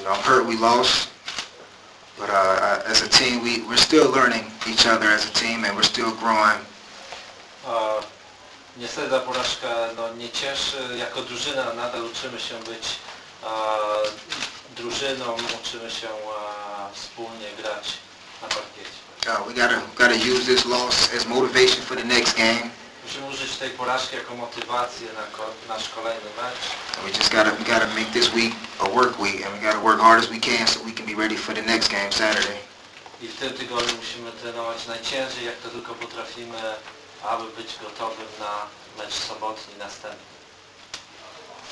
I'm hurt we lost, but as a team we're still learning each other as a team and we're still growing. Niestety ta porażka nie cieszy. Jako drużyna nadal uczymy się być drużyną, uczymy się wspólnie grać na parkiecie. We gotta use this loss as motivation for the next game. Musimy użyć tej porażki jako motywację na nasz kolejny mecz. We just gotta make this week a work week, and we gotta work hard as we can so we can be ready for the next game Saturday. I w tym tygodniu musimy trenować najciężej jak to tylko potrafimy, aby być gotowym na mecz sobotni następny.